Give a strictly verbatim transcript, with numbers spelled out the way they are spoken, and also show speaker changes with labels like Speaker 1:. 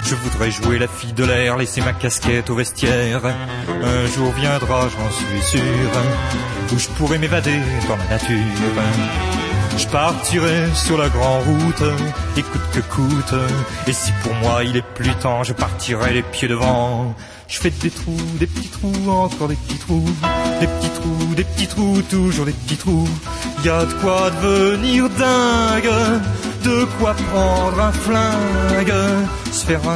Speaker 1: Je voudrais jouer la fille de l'air, laisser ma casquette au vestiaire. Un jour viendra, j'en suis sûr, où je pourrai m'évader dans la nature. Je partirai sur la grande route, et coûte que coûte. Et si pour moi il est plus temps, je partirai les pieds devant. Je fais des trous, des petits trous, encore des petits trous, des petits trous, des petits trous, toujours des petits trous. Y a de quoi devenir dingue, de quoi prendre un flingue, se faire un